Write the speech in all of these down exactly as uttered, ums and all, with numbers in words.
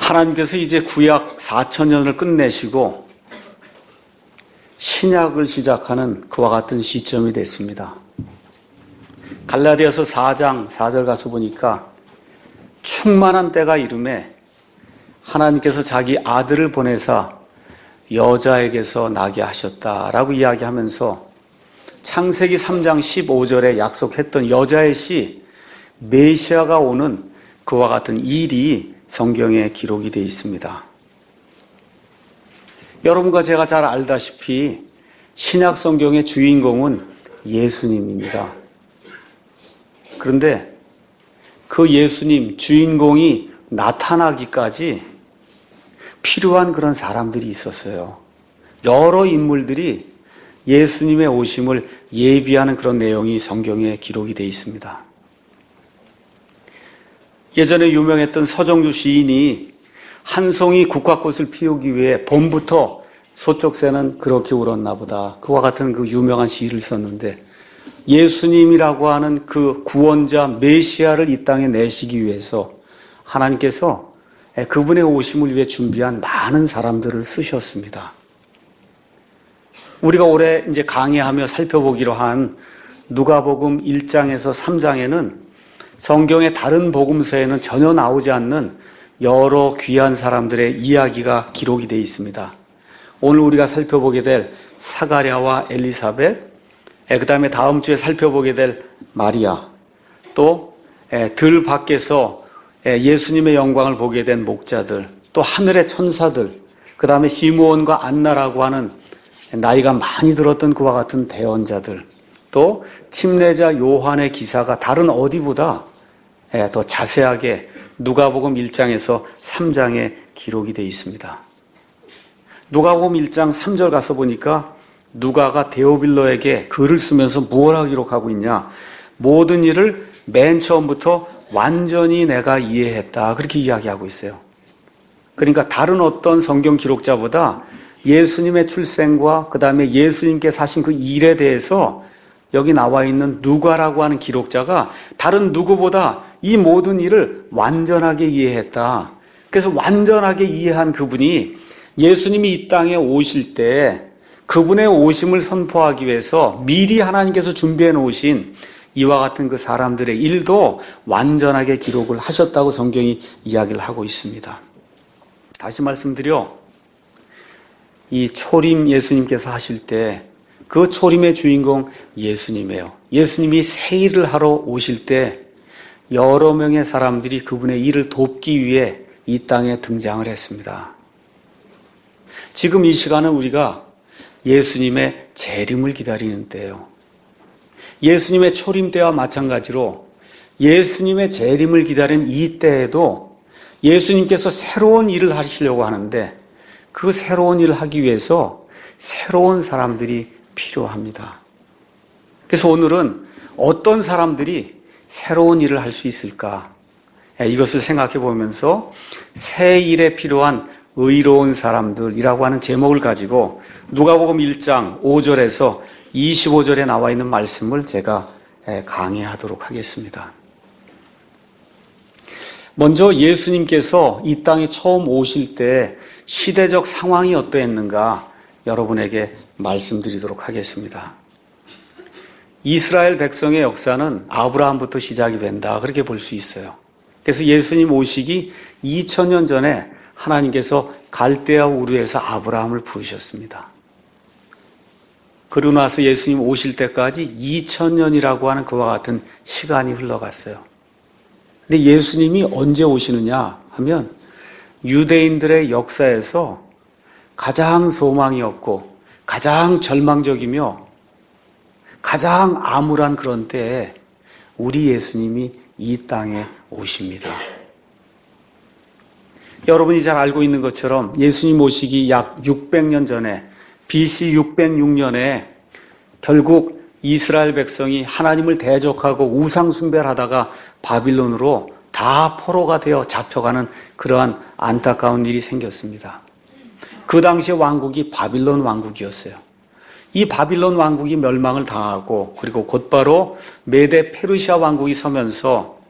하나님께서 이제 구약 사천 년을 끝내시고 신약을 시작하는 그와 같은 시점이 됐습니다. 갈라디아서 사 장 사 절 가서 보니까 충만한 때가 이름에 하나님께서 자기 아들을 보내사 여자에게서 나게 하셨다라고 이야기하면서 창세기 삼 장 십오 절에 약속했던 여자의 씨 메시아가 오는 그와 같은 일이 성경에 기록이 되어 있습니다. 여러분과 제가 잘 알다시피 신약 성경의 주인공은 예수님입니다. 그런데 그 예수님 주인공이 나타나기까지 필요한 그런 사람들이 있었어요. 여러 인물들이 예수님의 오심을 예비하는 그런 내용이 성경에 기록이 되어 있습니다. 예전에 유명했던 서정주 시인이 한 송이 국화꽃을 피우기 위해 봄부터 소쪽 새는 그렇게 울었나 보다. 그와 같은 그 유명한 시를 썼는데 예수님이라고 하는 그 구원자 메시아를 이 땅에 내시기 위해서 하나님께서 그분의 오심을 위해 준비한 많은 사람들을 쓰셨습니다. 우리가 올해 이제 강의하며 살펴보기로 한 누가복음 일 장에서 삼 장에는 성경의 다른 복음서에는 전혀 나오지 않는 여러 귀한 사람들의 이야기가 기록이 되어 있습니다. 오늘 우리가 살펴보게 될 사가랴와 엘리사벳, 그 다음에 다음 주에 살펴보게 될 마리아, 또 들 밖에서 예수님의 영광을 보게 된 목자들, 또 하늘의 천사들, 그 다음에 시므온과 안나라고 하는 나이가 많이 들었던 그와 같은 대언자들, 또 침례자 요한의 기사가 다른 어디보다 더 자세하게 누가복음 일 장에서 삼 장에 기록이 되어 있습니다. 누가복음 일 장 삼 절 가서 보니까 누가가 데오빌로에게 글을 쓰면서 무엇라고 기록하고 있냐? 모든 일을 맨 처음부터 완전히 내가 이해했다. 그렇게 이야기하고 있어요. 그러니까 다른 어떤 성경 기록자보다 예수님의 출생과 그 다음에 예수님께 사신 그 일에 대해서 여기 나와 있는 누가라고 하는 기록자가 다른 누구보다 이 모든 일을 완전하게 이해했다. 그래서 완전하게 이해한 그분이 예수님이 이 땅에 오실 때 그분의 오심을 선포하기 위해서 미리 하나님께서 준비해 놓으신 이와 같은 그 사람들의 일도 완전하게 기록을 하셨다고 성경이 이야기를 하고 있습니다. 다시 말씀드려 이 초림 예수님께서 하실 때 그 초림의 주인공 예수님이에요. 예수님이 새 일을 하러 오실 때 여러 명의 사람들이 그분의 일을 돕기 위해 이 땅에 등장을 했습니다. 지금 이 시간은 우리가 예수님의 재림을 기다리는 때예요. 예수님의 초림 때와 마찬가지로 예수님의 재림을 기다리는 이 때에도 예수님께서 새로운 일을 하시려고 하는데 그 새로운 일을 하기 위해서 새로운 사람들이 필요합니다. 그래서 오늘은 어떤 사람들이 새로운 일을 할 수 있을까? 이것을 생각해 보면서 새 일에 필요한 의로운 사람들이라고 하는 제목을 가지고 누가복음 일 장 오 절에서 이십오 절에 나와 있는 말씀을 제가 강의하도록 하겠습니다. 먼저 예수님께서 이 땅에 처음 오실 때 시대적 상황이 어떠했는가 여러분에게 말씀드리도록 하겠습니다. 이스라엘 백성의 역사는 아브라함부터 시작이 된다 그렇게 볼 수 있어요. 그래서 예수님 오시기 이천 년 전에 하나님께서 갈대아 우르에서 아브라함을 부르셨습니다. 그러고 나서 예수님 오실 때까지 이천 년이라고 하는 그와 같은 시간이 흘러갔어요. 근데 예수님이 언제 오시느냐 하면 유대인들의 역사에서 가장 소망이 없고 가장 절망적이며 가장 암울한 그런 때에 우리 예수님이 이 땅에 오십니다. 여러분이 잘 알고 있는 것처럼 예수님 오시기 약 육백 년 전에 비씨 육백육 년에 결국 이스라엘 백성이 하나님을 대적하고 우상 숭배를 하다가 바빌론으로 다 포로가 되어 잡혀가는 그러한 안타까운 일이 생겼습니다. 그 당시의 왕국이 바빌론 왕국이었어요. 이 바빌론 왕국이 멸망을 당하고 그리고 곧바로 메데 페르시아 왕국이 서면서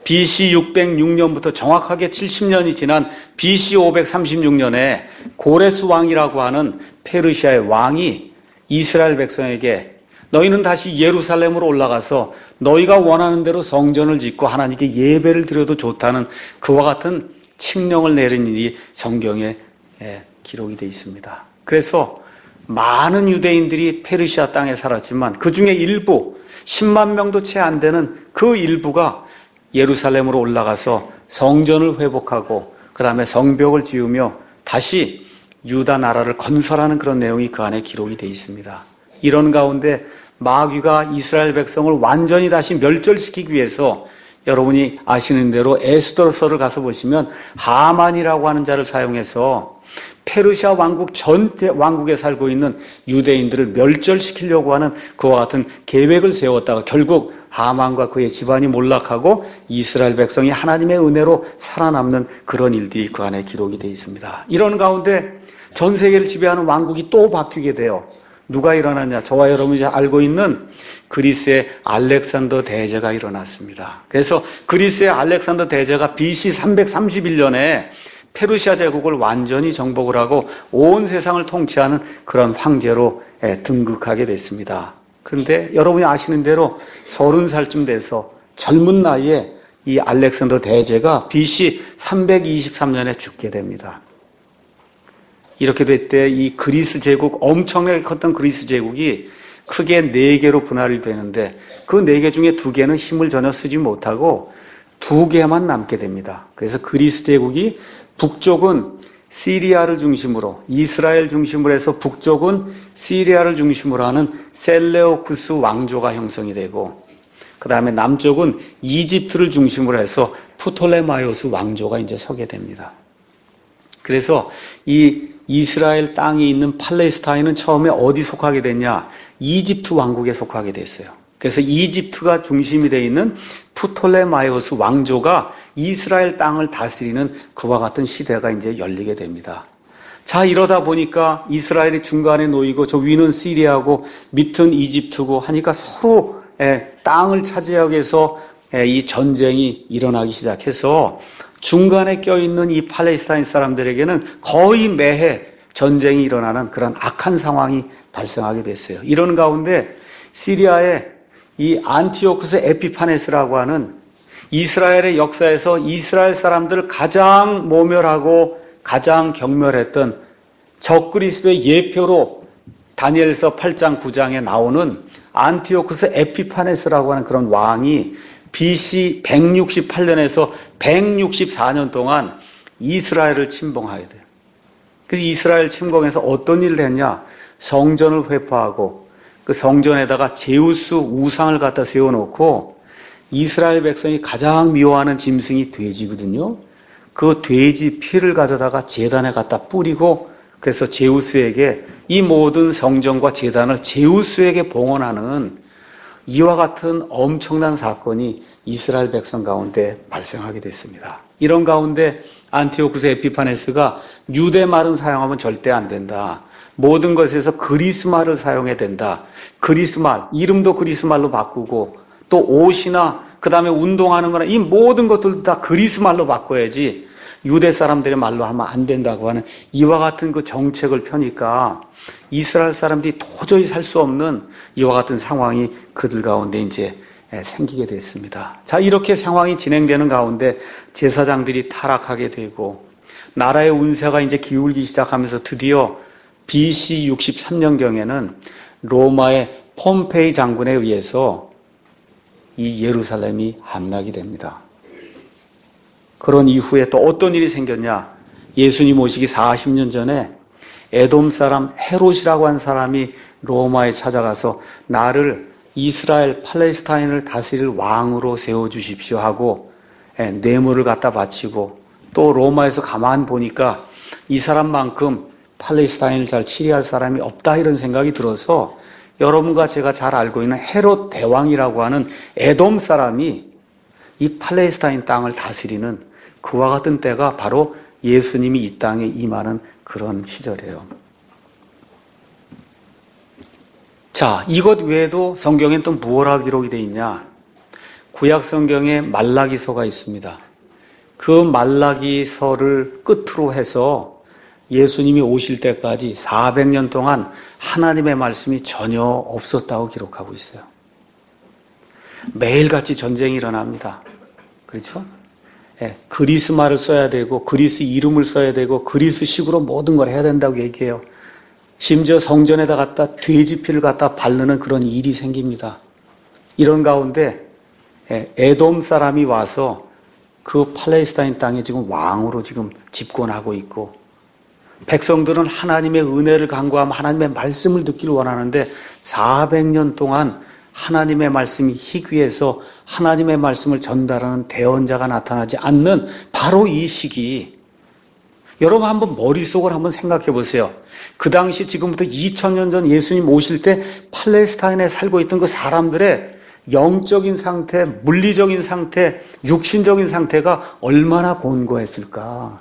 비씨 육백육 년부터 정확하게 칠십 년이 지난 비씨 오백삼십육 년에 고레스 왕이라고 하는 페르시아의 왕이 이스라엘 백성에게 너희는 다시 예루살렘으로 올라가서 너희가 원하는 대로 성전을 짓고 하나님께 예배를 드려도 좋다는 그와 같은 칙령을 내린 일이 성경에 기록이 되어 있습니다. 그래서 많은 유대인들이 페르시아 땅에 살았지만 그 중에 일부 십만 명도 채 안 되는 그 일부가 예루살렘으로 올라가서 성전을 회복하고 그 다음에 성벽을 지으며 다시 유다 나라를 건설하는 그런 내용이 그 안에 기록이 되어 있습니다. 이런 가운데 마귀가 이스라엘 백성을 완전히 다시 멸절시키기 위해서 여러분이 아시는 대로 에스더서를 가서 보시면 하만이라고 하는 자를 사용해서 페르시아 왕국 전체 왕국에 살고 있는 유대인들을 멸절시키려고 하는 그와 같은 계획을 세웠다가 결국 하만과 그의 집안이 몰락하고 이스라엘 백성이 하나님의 은혜로 살아남는 그런 일들이 그 안에 기록이 되어 있습니다. 이런 가운데 전 세계를 지배하는 왕국이 또 바뀌게 돼요. 누가 일어났냐? 저와 여러분이 알고 있는 그리스의 알렉산더 대제가 일어났습니다. 그래서 그리스의 알렉산더 대제가 비씨 삼백삼십일 년에 페르시아 제국을 완전히 정복을 하고 온 세상을 통치하는 그런 황제로 등극하게 됐습니다. 그런데 여러분이 아시는 대로 서른 살쯤 돼서 젊은 나이에 이 알렉산더 대제가 비씨 삼백이십삼 년에 죽게 됩니다. 이렇게 될 때 이 그리스 제국, 엄청나게 컸던 그리스 제국이 크게 네 개로 분할이 되는데 그 네 개 중에 두 개는 힘을 전혀 쓰지 못하고 두 개만 남게 됩니다. 그래서 그리스 제국이 북쪽은 시리아를 중심으로, 이스라엘 중심으로 해서 북쪽은 시리아를 중심으로 하는 셀레오쿠스 왕조가 형성이 되고 그 다음에 남쪽은 이집트를 중심으로 해서 프톨레마이오스 왕조가 이제 서게 됩니다. 그래서 이 이스라엘 땅이 있는 팔레스타인은 처음에 어디 속하게 됐냐? 이집트 왕국에 속하게 됐어요. 그래서 이집트가 중심이 되어 있는 프톨레마이오스 왕조가 이스라엘 땅을 다스리는 그와 같은 시대가 이제 열리게 됩니다. 자, 이러다 보니까 이스라엘이 중간에 놓이고 저 위는 시리아고 밑은 이집트고 하니까 서로 땅을 차지하기 위해서 이 전쟁이 일어나기 시작해서 중간에 껴있는 이 팔레스타인 사람들에게는 거의 매해 전쟁이 일어나는 그런 악한 상황이 발생하게 됐어요. 이런 가운데 시리아의 이 안티오쿠스 에피파네스라고 하는 이스라엘의 역사에서 이스라엘 사람들을 가장 모멸하고 가장 경멸했던 적그리스도의 예표로 다니엘서 팔 장 구 장에 나오는 안티오쿠스 에피파네스라고 하는 그런 왕이 비씨 백육십팔 년에서 백육십사 년 동안 이스라엘을 침공하게 돼요. 그래서 이스라엘 침공에서 어떤 일을 했냐? 성전을 회포하고 그 성전에다가 제우스 우상을 갖다 세워놓고 이스라엘 백성이 가장 미워하는 짐승이 돼지거든요. 그 돼지 피를 가져다가 제단에 갖다 뿌리고 그래서 제우스에게 이 모든 성전과 제단을 제우스에게 봉헌하는 이와 같은 엄청난 사건이 이스라엘 백성 가운데 발생하게 됐습니다. 이런 가운데 안티오쿠스 에피파네스가 유대 말은 사용하면 절대 안 된다. 모든 것에서 그리스 말을 사용해야 된다. 그리스 말, 이름도 그리스 말로 바꾸고 또 옷이나 그 다음에 운동하는 거나 이 모든 것들도 다 그리스 말로 바꿔야지 유대 사람들의 말로 하면 안 된다고 하는 이와 같은 그 정책을 펴니까 이스라엘 사람들이 도저히 살 수 없는 이와 같은 상황이 그들 가운데 이제 생기게 됐습니다. 자, 이렇게 상황이 진행되는 가운데 제사장들이 타락하게 되고 나라의 운세가 이제 기울기 시작하면서 드디어 비씨 육십삼 년경에는 로마의 폼페이 장군에 의해서 이 예루살렘이 함락이 됩니다. 그런 이후에 또 어떤 일이 생겼냐? 예수님 오시기 사십 년 전에 에돔 사람 헤롯이라고 한 사람이 로마에 찾아가서 나를 이스라엘 팔레스타인을 다스릴 왕으로 세워주십시오 하고 뇌물을 갖다 바치고 또 로마에서 가만 보니까 이 사람만큼 팔레스타인을 잘 치리할 사람이 없다 이런 생각이 들어서 여러분과 제가 잘 알고 있는 헤롯 대왕이라고 하는 에돔 사람이 이 팔레스타인 땅을 다스리는 그와 같은 때가 바로 예수님이 이 땅에 임하는 그런 시절이에요. 자, 이것 외에도 성경엔 또 뭐라 기록이 되어 있냐? 구약 성경에 말라기서가 있습니다. 그 말라기서를 끝으로 해서 예수님이 오실 때까지 사백 년 동안 하나님의 말씀이 전혀 없었다고 기록하고 있어요. 매일같이 전쟁이 일어납니다. 그렇죠? 예, 그리스말을 써야 되고 그리스 이름을 써야 되고 그리스식으로 모든 걸 해야 된다고 얘기해요. 심지어 성전에다 갖다 돼지 피를 갖다 바르는 그런 일이 생깁니다. 이런 가운데 에돔 사람이 와서 그 팔레스타인 땅에 지금 왕으로 지금 집권하고 있고, 백성들은 하나님의 은혜를 간구하면 하나님의 말씀을 듣기를 원하는데 사백 년 동안 하나님의 말씀이 희귀해서 하나님의 말씀을 전달하는 대언자가 나타나지 않는 바로 이 시기, 여러분 한번 머릿속을 한번 생각해 보세요. 그 당시 지금부터 이천 년 전 예수님 오실 때 팔레스타인에 살고 있던 그 사람들의 영적인 상태, 물리적인 상태, 육신적인 상태가 얼마나 곤고했을까.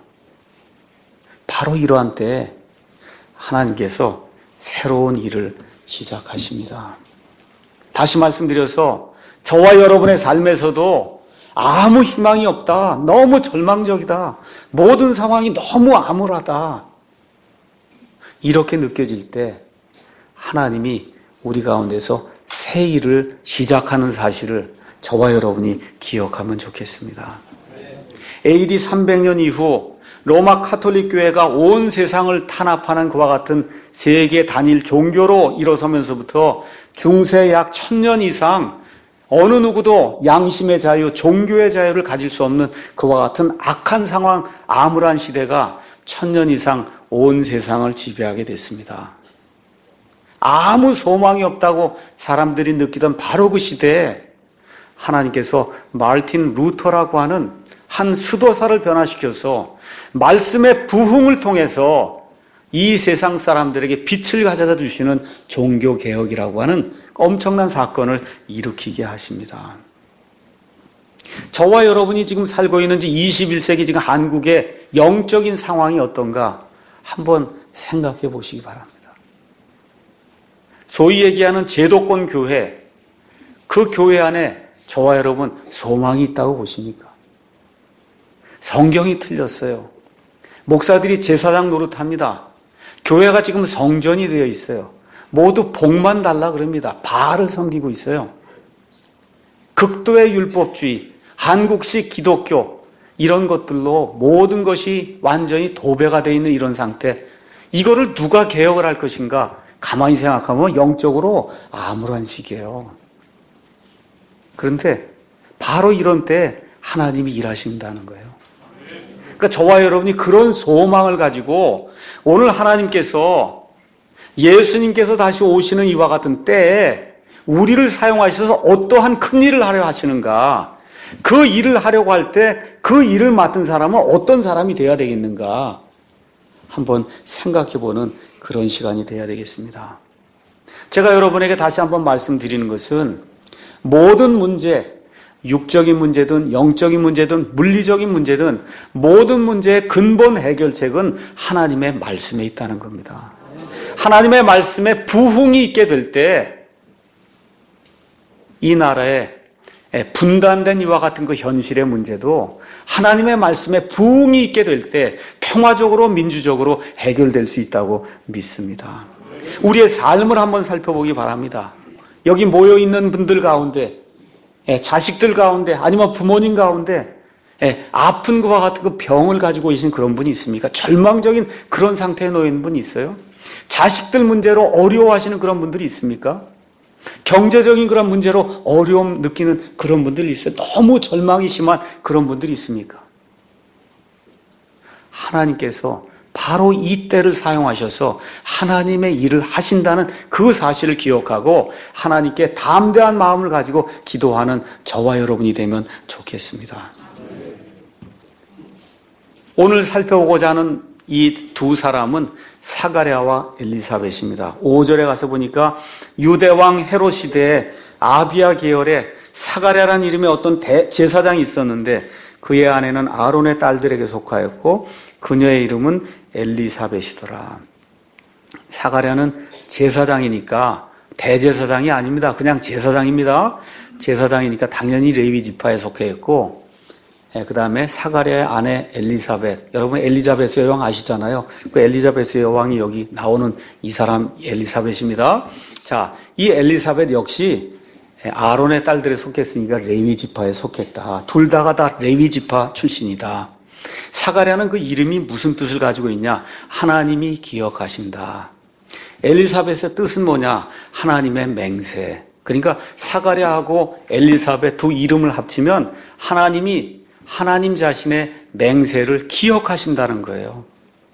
바로 이러한 때 하나님께서 새로운 일을 시작하십니다. 다시 말씀드려서 저와 여러분의 삶에서도 아무 희망이 없다, 너무 절망적이다, 모든 상황이 너무 암울하다, 이렇게 느껴질 때 하나님이 우리 가운데서 새 일을 시작하는 사실을 저와 여러분이 기억하면 좋겠습니다. 에이디 삼백 년 이후 로마 카톨릭 교회가 온 세상을 탄압하는 그와 같은 세계 단일 종교로 일어서면서부터 중세 약 천 년 이상 어느 누구도 양심의 자유, 종교의 자유를 가질 수 없는 그와 같은 악한 상황, 암울한 시대가 천 년 이상 온 세상을 지배하게 됐습니다. 아무 소망이 없다고 사람들이 느끼던 바로 그 시대에 하나님께서 마르틴 루터라고 하는 한 수도사를 변화시켜서 말씀의 부흥을 통해서 이 세상 사람들에게 빛을 가져다 주시는 종교개혁이라고 하는 엄청난 사건을 일으키게 하십니다. 저와 여러분이 지금 살고 있는 이십일 세기 지금 한국의 영적인 상황이 어떤가 한번 생각해 보시기 바랍니다. 소위 얘기하는 제도권 교회, 그 교회 안에 저와 여러분 소망이 있다고 보십니까? 성경이 틀렸어요. 목사들이 제사장 노릇합니다. 교회가 지금 성전이 되어 있어요. 모두 복만 달라 그럽니다. 바알을 섬기고 있어요. 극도의 율법주의, 한국식 기독교, 이런 것들로 모든 것이 완전히 도배가 되어 있는 이런 상태, 이거를 누가 개혁을 할 것인가? 가만히 생각하면 영적으로 암울한 시기예요. 그런데 바로 이런 때 하나님이 일하신다는 거예요. 그러니까 저와 여러분이 그런 소망을 가지고 오늘 하나님께서, 예수님께서 다시 오시는 이와 같은 때에 우리를 사용하셔서 어떠한 큰 일을 하려 하시는가, 그 일을 하려고 할 때 그 일을 맡은 사람은 어떤 사람이 되어야 되겠는가 한번 생각해보는 그런 시간이 되어야 되겠습니다. 제가 여러분에게 다시 한번 말씀드리는 것은 모든 문제, 육적인 문제든 영적인 문제든 물리적인 문제든 모든 문제의 근본 해결책은 하나님의 말씀에 있다는 겁니다. 하나님의 말씀에 부흥이 있게 될 때 이 나라에 분단된 이와 같은 그 현실의 문제도 하나님의 말씀에 부흥이 있게 될 때 평화적으로 민주적으로 해결될 수 있다고 믿습니다. 우리의 삶을 한번 살펴보기 바랍니다. 여기 모여있는 분들 가운데, 자식들 가운데, 아니면 부모님 가운데 아픈 것과 같은 그 병을 가지고 계신 그런 분이 있습니까? 절망적인 그런 상태에 놓여 있는 분이 있어요? 자식들 문제로 어려워하시는 그런 분들이 있습니까? 경제적인 그런 문제로 어려움 느끼는 그런 분들이 있어요. 너무 절망이 심한 그런 분들이 있습니까? 하나님께서 바로 이 때를 사용하셔서 하나님의 일을 하신다는 그 사실을 기억하고 하나님께 담대한 마음을 가지고 기도하는 저와 여러분이 되면 좋겠습니다. 오늘 살펴보고자 하는 이 두 사람은 사가랴와 엘리사벳입니다. 오 절에 가서 보니까 유대왕 헤롯 시대에 아비야 계열의 사가랴라는 이름의 어떤 대, 제사장이 있었는데 그의 아내는 아론의 딸들에게 속하였고 그녀의 이름은 엘리사벳이더라. 사가랴는 제사장이니까 대제사장이 아닙니다. 그냥 제사장입니다. 제사장이니까 당연히 레위 지파에 속해 있고, 예, 그 다음에 사가랴의 아내 엘리사벳. 여러분 엘리자베스 여왕 아시잖아요. 그 엘리자베스 여왕이 여기 나오는 이 사람 엘리사벳입니다. 자, 이 엘리사벳 역시 아론의 딸들에 속했으니까 레위 지파에 속했다. 둘 다가 다 레위 지파 출신이다. 사가랴는 그 이름이 무슨 뜻을 가지고 있냐? 하나님이 기억하신다. 엘리사벳의 뜻은 뭐냐? 하나님의 맹세. 그러니까 사가랴하고 엘리사벳 두 이름을 합치면 하나님이 하나님 자신의 맹세를 기억하신다는 거예요.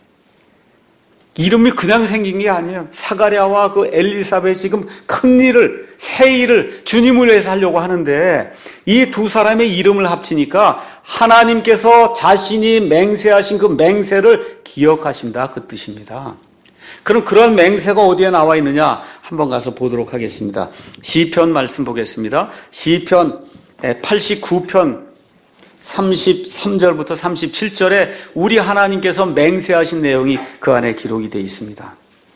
이름이 그냥 생긴 게 아니에요. 사가랴와 그 엘리사벳이 지금 큰 일을, 새 일을 주님을 위해서 하려고 하는데 이 두 사람의 이름을 합치니까 하나님께서 자신이 맹세하신 그 맹세를 기억하신다, 그 뜻입니다. 그럼 그런 맹세가 어디에 나와 있느냐? 한번 가서 보도록 하겠습니다. 시편 말씀 보겠습니다. 시편 팔십구 편 삼십삼 절부터 삼십칠 절에 우리 하나님께서 맹세하신 내용이 그 안에 기록이 되어 있습니다.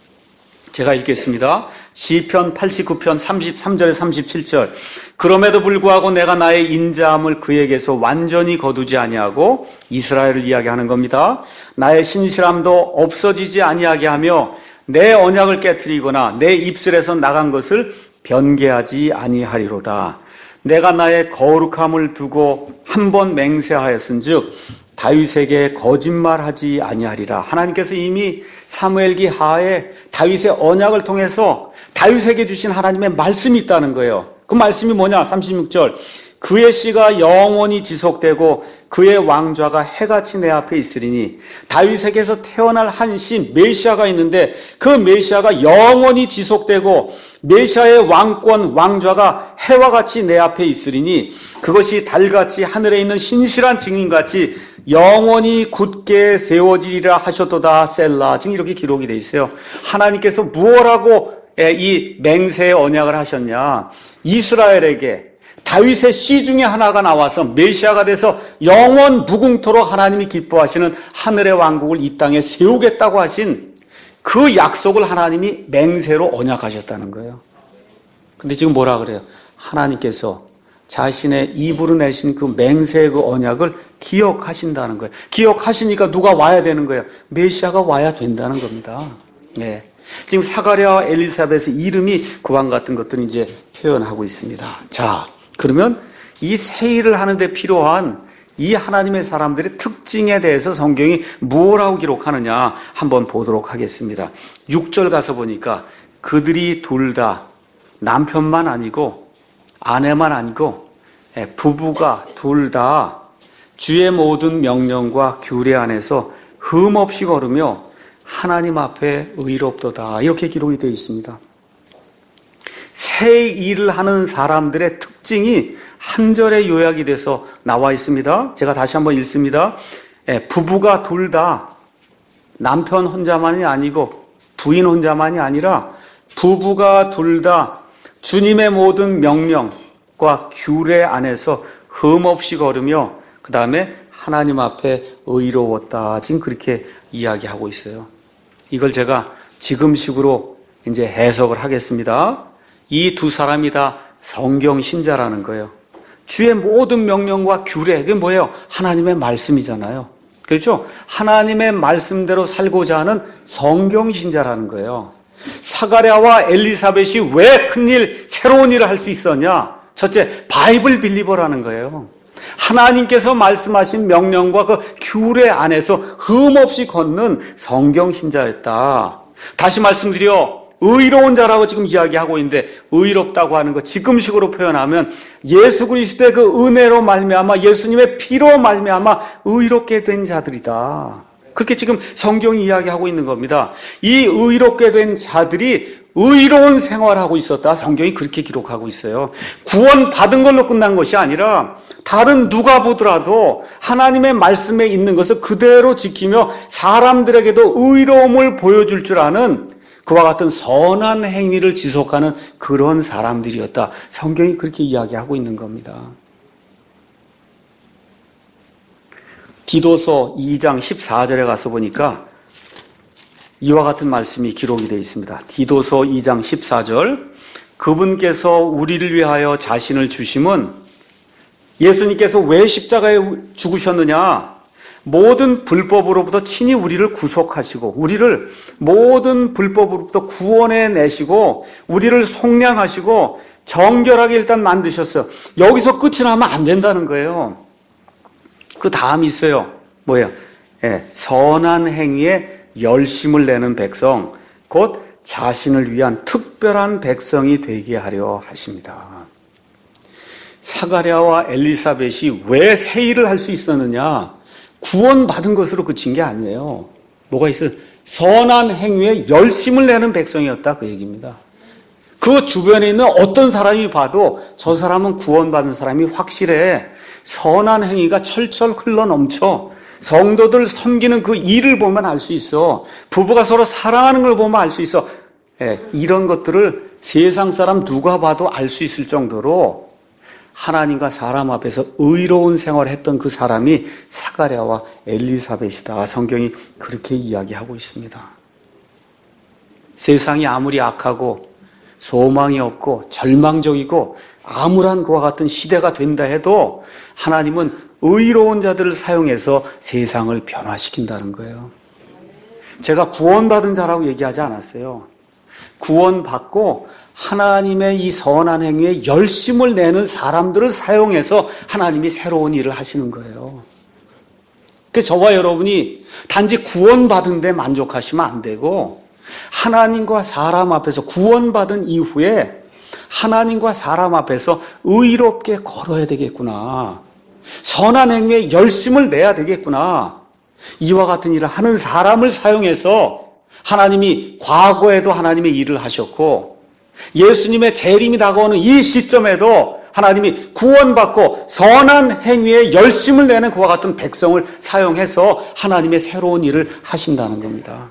제가 읽겠습니다. 시편 팔십구 편 삼십삼 절에 삼십칠 절. 그럼에도 불구하고 내가 나의 인자함을 그에게서 완전히 거두지 아니하고, 이스라엘을 이야기하는 겁니다. 나의 신실함도 없어지지 아니하게 하며 내 언약을 깨트리거나 내 입술에서 나간 것을 변개하지 아니하리로다. 내가 나의 거룩함을 두고 한 번 맹세하였은즉 다윗에게 거짓말하지 아니하리라. 하나님께서 이미 사무엘기 하에 다윗의 언약을 통해서 다윗에게 주신 하나님의 말씀이 있다는 거예요. 그 말씀이 뭐냐? 삼십육 절. 그의 씨가 영원히 지속되고 그의 왕좌가 해같이 내 앞에 있으리니, 다윗에게서 태어날 한 씨 메시아가 있는데 그 메시아가 영원히 지속되고 메시아의 왕권 왕좌가 해와 같이 내 앞에 있으리니 그것이 달같이 하늘에 있는 신실한 증인같이 영원히 굳게 세워지리라 하셨도다. 셀라. 지금 이렇게 기록이 되어 있어요. 하나님께서 무엇라고 이 맹세의 언약을 하셨냐? 이스라엘에게 다윗의 씨 중에 하나가 나와서 메시아가 돼서 영원 무궁토록 하나님이 기뻐하시는 하늘의 왕국을 이 땅에 세우겠다고 하신 그 약속을 하나님이 맹세로 언약하셨다는 거예요. 근데 지금 뭐라 그래요? 하나님께서 자신의 입으로 내신 그 맹세의 그 언약을 기억하신다는 거예요. 기억하시니까 누가 와야 되는 거예요? 메시아가 와야 된다는 겁니다. 네. 지금 사가랴와 엘리사벳의 이름이 그와 같은 것들을 이제 표현하고 있습니다. 자, 그러면 이 새 일을 하는데 필요한 이 하나님의 사람들의 특징에 대해서 성경이 무엇라고 기록하느냐 한번 보도록 하겠습니다. 육 절 가서 보니까 그들이 둘 다 남편만 아니고 아내만 아니고 부부가 둘 다 주의 모든 명령과 규례 안에서 흠없이 걸으며 하나님 앞에 의롭도다. 이렇게 기록이 되어 있습니다. 새 일을 하는 사람들의 특징이 한 절에 요약이 돼서 나와 있습니다. 제가 다시 한번 읽습니다. 부부가 둘 다 남편 혼자만이 아니고 부인 혼자만이 아니라 부부가 둘 다 주님의 모든 명령과 규례 안에서 흠없이 걸으며 그 다음에 하나님 앞에 의로웠다. 지금 그렇게 이야기하고 있어요. 이걸 제가 지금식으로 이제 해석을 하겠습니다. 이 두 사람이 다 성경 신자라는 거예요. 주의 모든 명령과 규례, 그게 뭐예요? 하나님의 말씀이잖아요. 그렇죠? 하나님의 말씀대로 살고자 하는 성경 신자라는 거예요. 사가랴와 엘리사벳이 왜 큰일, 새로운 일을 할 수 있었냐? 첫째, 바이블 빌리버라는 거예요. 하나님께서 말씀하신 명령과 그 규례 안에서 흠없이 걷는 성경 신자였다. 다시 말씀드려, 의로운 자라고 지금 이야기하고 있는데, 의롭다고 하는 거 지금식으로 표현하면 예수 그리스도의 그 은혜로 말미암아 예수님의 피로 말미암아 의롭게 된 자들이다. 그렇게 지금 성경이 이야기하고 있는 겁니다. 이 의롭게 된 자들이 의로운 생활하고 있었다. 성경이 그렇게 기록하고 있어요. 구원 받은 걸로 끝난 것이 아니라 다른 누가 보더라도 하나님의 말씀에 있는 것을 그대로 지키며 사람들에게도 의로움을 보여줄 줄 아는 그와 같은 선한 행위를 지속하는 그런 사람들이었다. 성경이 그렇게 이야기하고 있는 겁니다. 디도서 이 장 십사 절에 가서 보니까 이와 같은 말씀이 기록이 되어 있습니다. 디도서 이 장 십사 절. 그분께서 우리를 위하여 자신을 주심은 예수님께서 왜 십자가에 죽으셨느냐? 모든 불법으로부터 친히 우리를 구속하시고 우리를 모든 불법으로부터 구원해 내시고 우리를 속량하시고 정결하게 일단 만드셨어요. 여기서 끝이 나면 안 된다는 거예요. 그 다음이 있어요. 뭐예요? 예, 선한 행위에 열심을 내는 백성, 곧 자신을 위한 특별한 백성이 되게 하려 하십니다. 사가랴와 엘리사벳이 왜 새 일을 할 수 있었느냐? 구원받은 것으로 그친 게 아니에요. 뭐가 있어요? 선한 행위에 열심을 내는 백성이었다, 그 얘기입니다. 그 주변에 있는 어떤 사람이 봐도 저 사람은 구원받은 사람이 확실해. 선한 행위가 철철 흘러넘쳐. 성도들 섬기는 그 일을 보면 알 수 있어. 부부가 서로 사랑하는 걸 보면 알 수 있어. 예, 이런 것들을 세상 사람 누가 봐도 알 수 있을 정도로 하나님과 사람 앞에서 의로운 생활을 했던 그 사람이 사가랴와 엘리사벳이다. 성경이 그렇게 이야기하고 있습니다. 세상이 아무리 악하고 소망이 없고 절망적이고 암울한 그와 같은 시대가 된다 해도 하나님은 의로운 자들을 사용해서 세상을 변화시킨다는 거예요. 제가 구원받은 자라고 얘기하지 않았어요. 구원받고 하나님의 이 선한 행위에 열심을 내는 사람들을 사용해서 하나님이 새로운 일을 하시는 거예요. 그래서 저와 여러분이 단지 구원받은 데 만족하시면 안 되고 하나님과 사람 앞에서 구원받은 이후에 하나님과 사람 앞에서 의롭게 걸어야 되겠구나. 선한 행위에 열심을 내야 되겠구나. 이와 같은 일을 하는 사람을 사용해서 하나님이 과거에도 하나님의 일을 하셨고 예수님의 재림이 다가오는 이 시점에도 하나님이 구원받고 선한 행위에 열심을 내는 그와 같은 백성을 사용해서 하나님의 새로운 일을 하신다는 겁니다.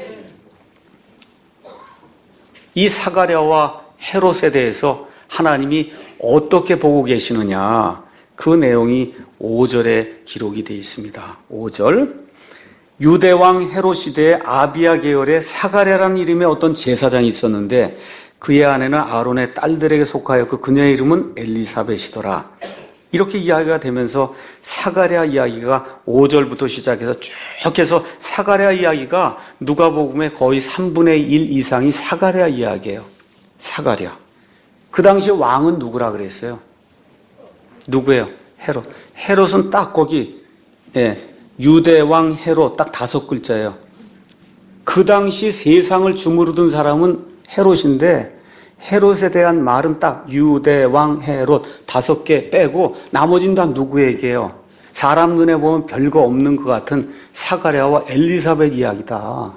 이 사가랴와 헤롯에 대해서 하나님이 어떻게 보고 계시느냐, 그 내용이 오 절에 기록이 되어 있습니다. 오 절, 유대왕 헤롯 시대에 아비야 계열의 사가랴라는 이름의 어떤 제사장이 있었는데 그의 아내는 아론의 딸들에게 속하였고 그녀의 이름은 엘리사벳이더라. 이렇게 이야기가 되면서 사가랴 이야기가 오 절부터 시작해서 쭉 해서 사가랴 이야기가 누가복음의 거의 삼분의 일 이상이 사가랴 이야기예요. 사가랴. 그 당시 왕은 누구라 그랬어요? 누구예요? 헤롯. 헤롯은 딱 거기, 예, 유대왕 헤롯 딱 다섯 글자예요. 그 당시 세상을 주무르던 사람은 헤롯인데 헤롯에 대한 말은 딱 유대왕 헤롯 다섯 개 빼고 나머지는 다 누구에게요? 사람 눈에 보면 별거 없는 것 같은 사가랴와 엘리사벳 이야기다.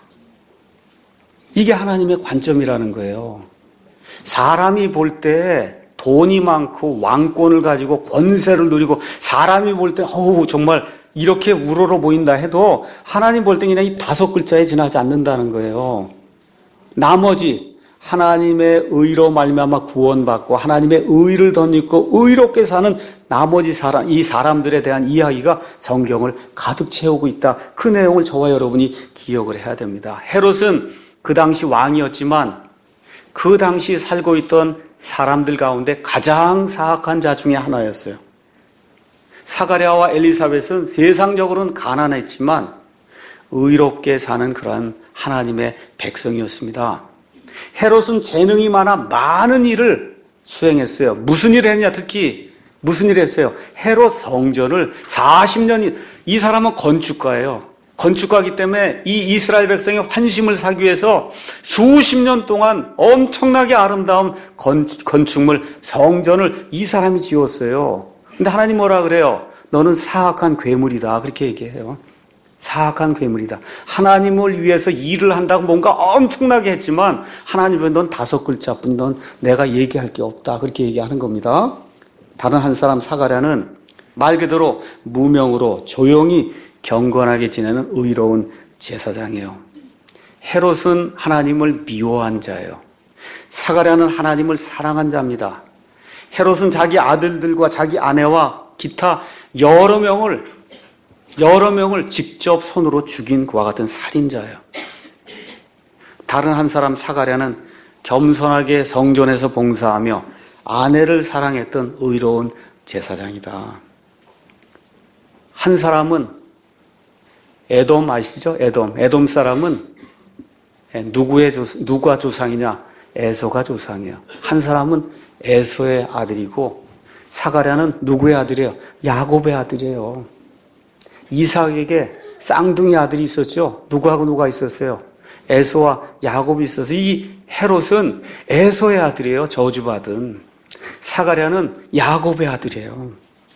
이게 하나님의 관점이라는 거예요. 사람이 볼 때 돈이 많고 왕권을 가지고 권세를 누리고 사람이 볼 때 어우 정말 이렇게 우러러 보인다 해도 하나님 볼 때 그냥 이 다섯 글자에 지나지 않는다는 거예요. 나머지 하나님의 의로 말미암아 구원받고 하나님의 의를 덧입고 의롭게 사는 나머지 사람, 이 사람들에 대한 이야기가 성경을 가득 채우고 있다. 그 내용을 저와 여러분이 기억을 해야 됩니다. 헤롯은 그 당시 왕이었지만 그 당시 살고 있던 사람들 가운데 가장 사악한 자 중에 하나였어요. 사가랴와 엘리사벳은 세상적으로는 가난했지만 의롭게 사는 그러한 하나님의 백성이었습니다. 헤롯은 재능이 많아 많은 일을 수행했어요. 무슨 일을 했냐? 특히 무슨 일을 했어요? 헤롯 성전을 사십 년, 이 사람은 건축가예요. 건축가이기 때문에 이 이스라엘 백성의 환심을 사기 위해서 수십 년 동안 엄청나게 아름다운 건축물, 성전을 이 사람이 지었어요. 근데 하나님 뭐라 그래요? 너는 사악한 괴물이다. 그렇게 얘기해요. 사악한 괴물이다. 하나님을 위해서 일을 한다고 뭔가 엄청나게 했지만 하나님은 넌 다섯 글자뿐, 넌 내가 얘기할 게 없다. 그렇게 얘기하는 겁니다. 다른 한 사람 사가랴는 말 그대로 무명으로 조용히 경건하게 지내는 의로운 제사장이에요. 헤롯은 하나님을 미워한 자예요. 사가랴는 하나님을 사랑한 자입니다. 헤롯은 자기 아들들과 자기 아내와 기타 여러 명을 여러 명을 직접 손으로 죽인 그와 같은 살인자예요. 다른 한 사람 사가랴는 겸손하게 성전에서 봉사하며 아내를 사랑했던 의로운 제사장이다. 한 사람은 에돔 아시죠? 에돔. 에돔 사람은 누구의 조, 누가 조상이냐? 에서가 조상이에요. 한 사람은 에서의 아들이고 사가랴는 누구의 아들이에요? 야곱의 아들이에요. 이삭에게 쌍둥이 아들이 있었죠. 누구하고 누가 있었어요? 에서와 야곱이 있어서 이 헤롯은 에서의 아들이에요. 저주받은. 사가랴는 야곱의 아들이에요.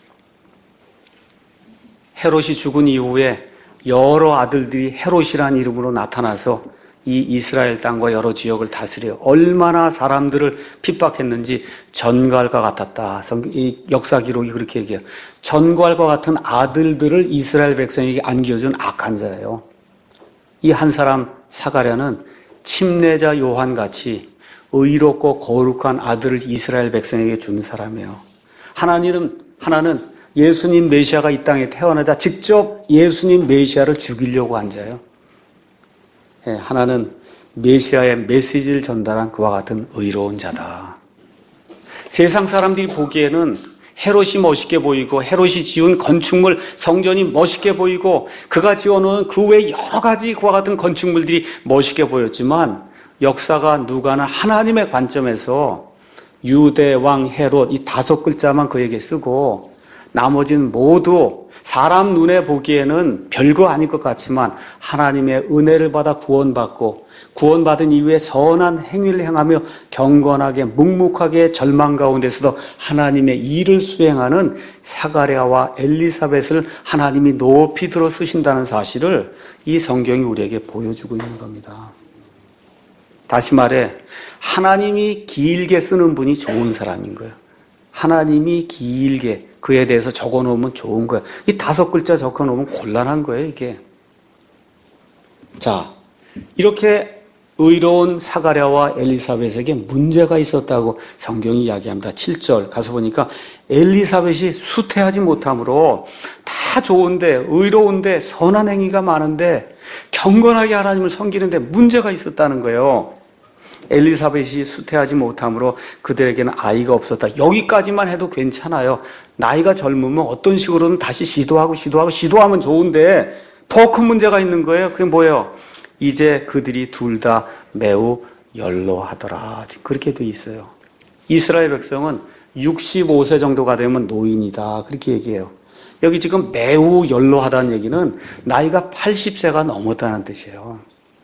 헤롯이 죽은 이후에 여러 아들들이 헤롯이라는 이름으로 나타나서 이 이스라엘 땅과 여러 지역을 다스려 얼마나 사람들을 핍박했는지 전갈과 같았다. 이 역사 기록이 그렇게 얘기해요. 전갈과 같은 아들들을 이스라엘 백성에게 안겨준 악한 자예요. 이 한 사람 사가랴는 침례자 요한같이 의롭고 거룩한 아들을 이스라엘 백성에게 준 사람이에요. 하나님은, 하나는 예수님 메시아가 이 땅에 태어나자 직접 예수님 메시아를 죽이려고 한 자예요. 예, 하나는 메시아의 메시지를 전달한 그와 같은 의로운 자다. 세상 사람들이 보기에는 헤롯이 멋있게 보이고 헤롯이 지은 건축물 성전이 멋있게 보이고 그가 지어놓은 그 외 여러 가지 그와 같은 건축물들이 멋있게 보였지만 역사가 누가는 하나님의 관점에서 유대 왕 헤롯 이 다섯 글자만 그에게 쓰고 나머지는 모두 사람 눈에 보기에는 별거 아닐 것 같지만 하나님의 은혜를 받아 구원받고 구원받은 이후에 선한 행위를 행하며 경건하게 묵묵하게 절망 가운데서도 하나님의 일을 수행하는 사가랴와 엘리사벳을 하나님이 높이 들어 쓰신다는 사실을 이 성경이 우리에게 보여주고 있는 겁니다. 다시 말해 하나님이 길게 쓰는 분이 좋은 사람인 거예요. 하나님이 길게 그에 대해서 적어놓으면 좋은 거예요. 이 다섯 글자 적어놓으면 곤란한 거예요, 이게. 자, 이렇게 의로운 사가랴와 엘리사벳에게 문제가 있었다고 성경이 이야기합니다. 칠 절 가서 보니까 엘리사벳이 수태하지 못함으로 다 좋은데 의로운데 선한 행위가 많은데 경건하게 하나님을 섬기는데 문제가 있었다는 거예요. 엘리사벳이 수태하지 못함으로 그들에게는 아이가 없었다. 여기까지만 해도 괜찮아요. 나이가 젊으면 어떤 식으로든 다시 시도하고 시도하고 시도하면 좋은데 더 큰 문제가 있는 거예요. 그게 뭐예요? 이제 그들이 둘 다 매우 연로하더라. 그렇게 돼 있어요. 이스라엘 백성은 육십오 세 정도가 되면 노인이다. 그렇게 얘기해요. 여기 지금 매우 연로하다는 얘기는 나이가 팔십 세가 넘었다는 뜻이에요.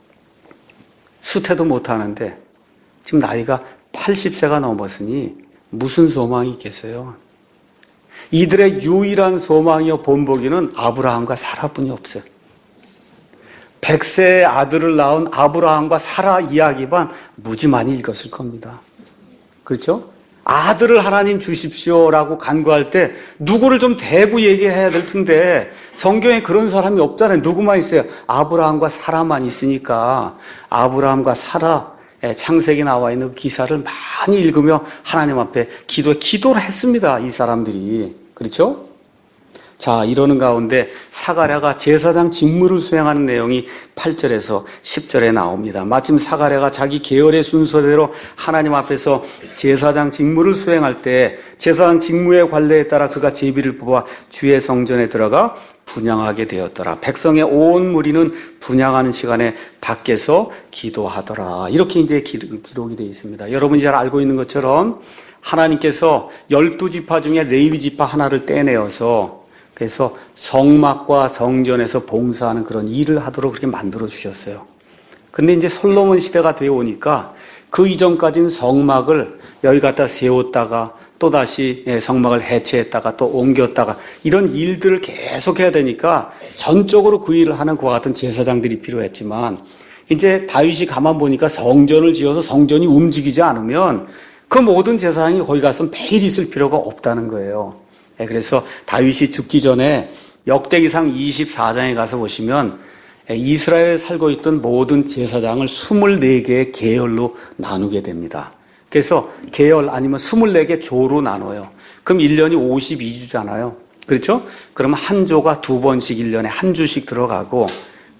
수태도 못하는데 지금 나이가 팔십 세가 넘었으니 무슨 소망이 있겠어요? 이들의 유일한 소망이요 본보기는 아브라함과 사라뿐이 없어요. 백 세의 아들을 낳은 아브라함과 사라 이야기만 무지 많이 읽었을 겁니다. 그렇죠? 아들을 하나님 주십시오라고 간구할 때 누구를 좀 대고 얘기해야 될 텐데 성경에 그런 사람이 없잖아요. 누구만 있어요? 아브라함과 사라만 있으니까 아브라함과 사라 창세기 나와 있는 기사를 많이 읽으며 하나님 앞에 기도해 기도를 했습니다. 이 사람들이. 그렇죠? 자, 이러는 가운데 사가랴가 제사장 직무를 수행하는 내용이 팔 절에서 십 절에 나옵니다. 마침 사가랴가 자기 계열의 순서대로 하나님 앞에서 제사장 직무를 수행할 때 제사장 직무의 관례에 따라 그가 제비를 뽑아 주의 성전에 들어가 분향하게 되었더라. 백성의 온 무리는 분향하는 시간에 밖에서 기도하더라. 이렇게 이제 기록이 되어 있습니다. 여러분이 잘 알고 있는 것처럼 하나님께서 열두 지파 중에 레위 지파 하나를 떼내어서 그래서 성막과 성전에서 봉사하는 그런 일을 하도록 그렇게 만들어 주셨어요. 근데 이제 솔로몬 시대가 되어 오니까 그 이전까지는 성막을 여기 갖다 세웠다가 또다시 성막을 해체했다가 또 옮겼다가 이런 일들을 계속 해야 되니까 전적으로 그 일을 하는 그와 같은 제사장들이 필요했지만 이제 다윗이 가만 보니까 성전을 지어서 성전이 움직이지 않으면 그 모든 제사장이 거기 가서 매일 있을 필요가 없다는 거예요. 그래서 다윗이 죽기 전에 역대기상 이십사 장에 가서 보시면 이스라엘에 살고 있던 모든 제사장을 이십사 개의 계열로 나누게 됩니다. 그래서 계열 아니면 이십사 개 조로 나눠요. 그럼 일 년이 오십이 주잖아요. 그렇죠? 그러면 한 조가 두 번씩 일 년에 한 주씩 들어가고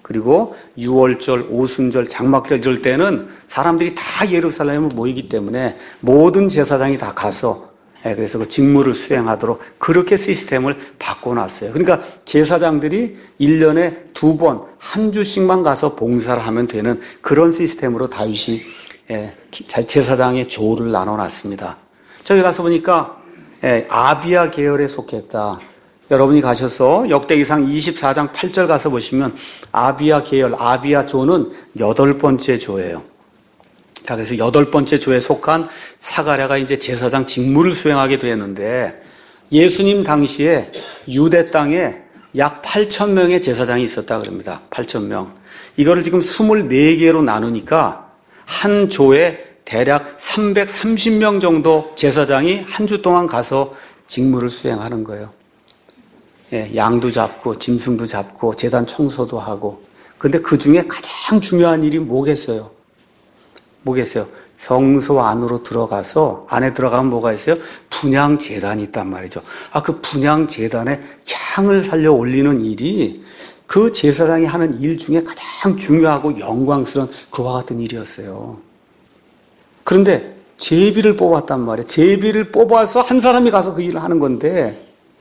그리고 유월절, 오순절, 장막절 이럴 때는 사람들이 다 예루살렘에 모이기 때문에 모든 제사장이 다 가서 그래서 그 직무를 수행하도록 그렇게 시스템을 바꿔놨어요. 그러니까 제사장들이 일 년에 두 번, 한 주씩만 가서 봉사를 하면 되는 그런 시스템으로 다윗이 제사장의 조를 나눠놨습니다. 저기 가서 보니까 아비야 계열에 속했다. 여러분이 가셔서 역대기상 이십사 장 팔 절 가서 보시면 아비야 계열, 아비야 조는 여덟 번째 조예요. 자, 그래서 여덟 번째 조에 속한 사가랴가 이제 제사장 직무를 수행하게 되었는데 예수님 당시에 유대 땅에 약 팔천 명의 제사장이 있었다 그럽니다. 팔천 명. 이거를 지금 이십사 개로 나누니까 한 조에 대략 삼백삼십 명 정도 제사장이 한 주 동안 가서 직무를 수행하는 거예요. 예, 양도 잡고 짐승도 잡고 제단 청소도 하고. 근데 그 중에 가장 중요한 일이 뭐겠어요? 뭐겠어요? 성소 안으로 들어가서 안에 들어가면 뭐가 있어요? 분향 제단이 있단 말이죠. 아, 그 분향 제단에 향을 살려 올리는 일이 그 제사장이 하는 일 중에 가장 중요하고 영광스러운 그와 같은 일이었어요. 그런데 제비를 뽑았단 말이에요. 제비를 뽑아서 한 사람이 가서 그 일을 하는 건데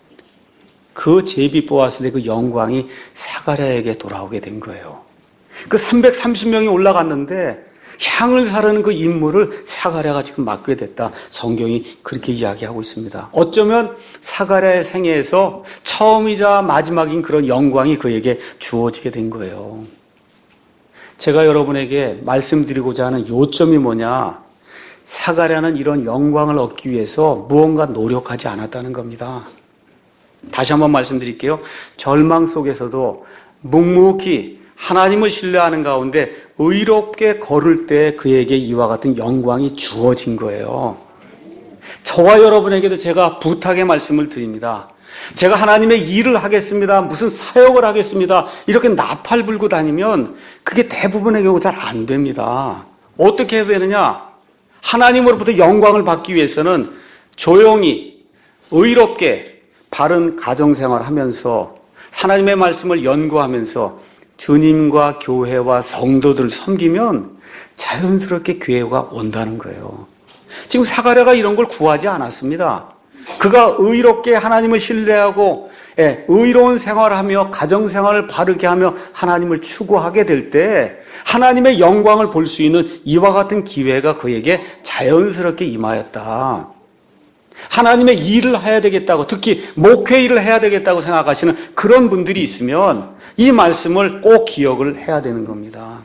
그 제비 뽑았을 때 그 영광이 사가랴에게 돌아오게 된 거예요. 그 삼백삼십 명이 올라갔는데 향을 사르는 그 임무를 사가랴가 지금 맡게 됐다. 성경이 그렇게 이야기하고 있습니다. 어쩌면 사가랴의 생애에서 처음이자 마지막인 그런 영광이 그에게 주어지게 된 거예요. 제가 여러분에게 말씀드리고자 하는 요점이 뭐냐? 사가랴는 이런 영광을 얻기 위해서 무언가 노력하지 않았다는 겁니다. 다시 한번 말씀드릴게요. 절망 속에서도 묵묵히 하나님을 신뢰하는 가운데 의롭게 걸을 때 그에게 이와 같은 영광이 주어진 거예요. 저와 여러분에게도 제가 부탁의 말씀을 드립니다. 제가 하나님의 일을 하겠습니다. 무슨 사역을 하겠습니다. 이렇게 나팔 불고 다니면 그게 대부분의 경우 잘 안 됩니다. 어떻게 해야 되느냐? 하나님으로부터 영광을 받기 위해서는 조용히 의롭게 바른 가정생활을 하면서 하나님의 말씀을 연구하면서 주님과 교회와 성도들을 섬기면 자연스럽게 교회가 온다는 거예요. 지금 사가랴가 이런 걸 구하지 않았습니다. 그가 의롭게 하나님을 신뢰하고 예, 의로운 생활을 하며 가정생활을 바르게 하며 하나님을 추구하게 될 때 하나님의 영광을 볼 수 있는 이와 같은 기회가 그에게 자연스럽게 임하였다. 하나님의 일을 해야 되겠다고, 특히 목회 일을 해야 되겠다고 생각하시는 그런 분들이 있으면 이 말씀을 꼭 기억을 해야 되는 겁니다.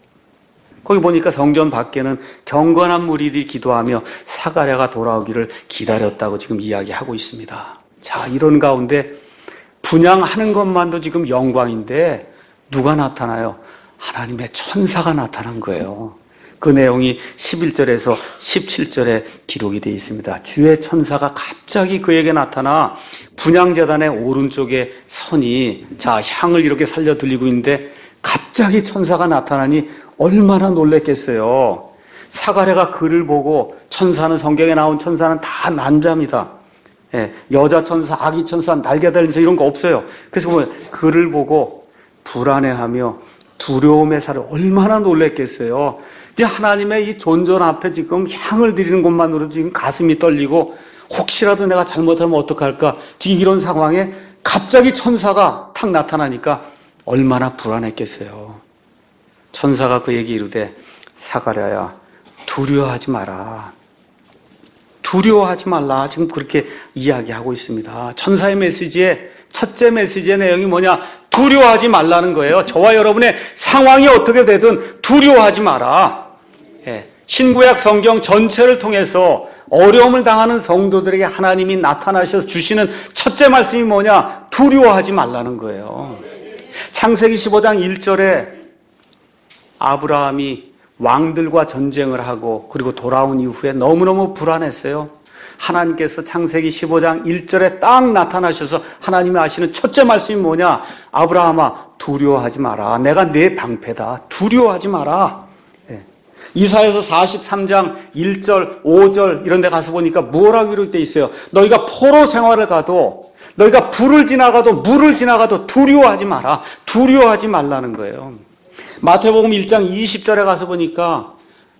거기 보니까 성전 밖에는 경건한 무리들이 기도하며 사가랴가 돌아오기를 기다렸다고 지금 이야기하고 있습니다. 자, 이런 가운데 분향하는 것만도 지금 영광인데 누가 나타나요? 하나님의 천사가 나타난 거예요. 그 내용이 십일 절에서 십칠 절에 기록이 되어 있습니다. 주의 천사가 갑자기 그에게 나타나 분향제단의 오른쪽에 선이 자 향을 이렇게 살려 들리고 있는데 갑자기 천사가 나타나니 얼마나 놀랬겠어요. 사가랴가 그를 보고, 천사는 성경에 나온 천사는 다 남자입니다. 예, 여자 천사, 아기 천사, 날개 달린 천사 이런 거 없어요. 그래서 보면 그를 보고 불안해하며 두려움에 살아 얼마나 놀랬겠어요. 이제 하나님의 이 존전 앞에 지금 향을 드리는 것만으로도 지금 가슴이 떨리고 혹시라도 내가 잘못하면 어떡할까? 지금 이런 상황에 갑자기 천사가 탁 나타나니까 얼마나 불안했겠어요. 천사가 그에게 이르되 사가랴야 두려워하지 마라. 두려워하지 말라. 지금 그렇게 이야기하고 있습니다. 천사의 메시지의 첫째 메시지의 내용이 뭐냐? 두려워하지 말라는 거예요. 저와 여러분의 상황이 어떻게 되든 두려워하지 마라. 예, 신구약 성경 전체를 통해서 어려움을 당하는 성도들에게 하나님이 나타나셔서 주시는 첫째 말씀이 뭐냐? 두려워하지 말라는 거예요. 창세기 십오 장 일 절에 아브라함이 왕들과 전쟁을 하고 그리고 돌아온 이후에 너무너무 불안했어요. 하나님께서 창세기 십오 장 일 절에 딱 나타나셔서 하나님이 하시는 첫째 말씀이 뭐냐? 아브라함아 두려워하지 마라. 내가 네 방패다. 두려워하지 마라. 예. 이사야서 사십삼 장 일 절, 오 절 이런 데 가서 보니까 뭐라고 이렇게 돼 있어요? 너희가 포로 생활을 가도 너희가 불을 지나가도 물을 지나가도 두려워하지 마라. 두려워하지 말라는 거예요. 마태복음 일 장 이십 절에 가서 보니까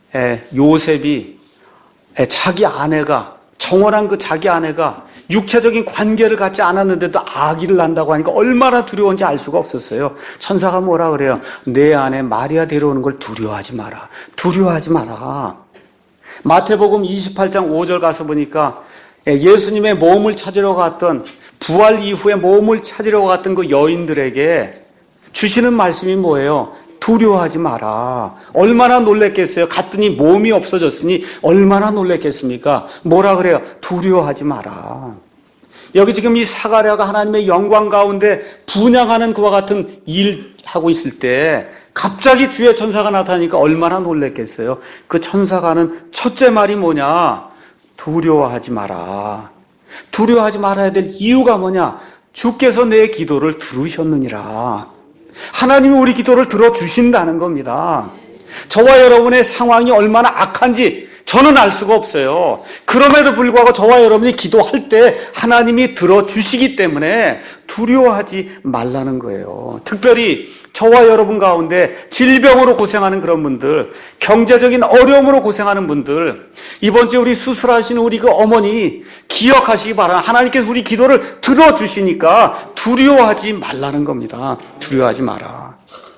요셉이 자기 아내가 정원한 그 자기 아내가 육체적인 관계를 갖지 않았는데도 아기를 낳는다고 하니까 얼마나 두려운지 알 수가 없었어요. 천사가 뭐라 그래요? 내 아내 마리아 데려오는 걸 두려워하지 마라. 두려워하지 마라. 마태복음 이십팔 장 오 절 가서 보니까 예수님의 몸을 찾으러 갔던, 부활 이후에 몸을 찾으러 갔던 그 여인들에게 주시는 말씀이 뭐예요? 두려워하지 마라. 얼마나 놀랬겠어요? 갔더니 몸이 없어졌으니 얼마나 놀랬겠습니까? 뭐라 그래요? 두려워하지 마라. 여기 지금 이 사가랴가 하나님의 영광 가운데 분향하는 그와 같은 일 하고 있을 때 갑자기 주의 천사가 나타나니까 얼마나 놀랬겠어요? 그 천사가 하는 첫째 말이 뭐냐? 두려워하지 마라. 두려워하지 말아야 될 이유가 뭐냐? 주께서 내 기도를 들으셨느니라. 하나님이 우리 기도를 들어주신다는 겁니다. 저와 여러분의 상황이 얼마나 악한지 저는 알 수가 없어요. 그럼에도 불구하고 저와 여러분이 기도할 때 하나님이 들어주시기 때문에 두려워하지 말라는 거예요. 특별히 저와 여러분 가운데 질병으로 고생하는 그런 분들, 경제적인 어려움으로 고생하는 분들, 이번 주에 우리 수술하신 우리 그 어머니 기억하시기 바랍니다. 하나님께서 우리 기도를 들어주시니까 두려워하지 말라는 겁니다. 두려워하지 마라.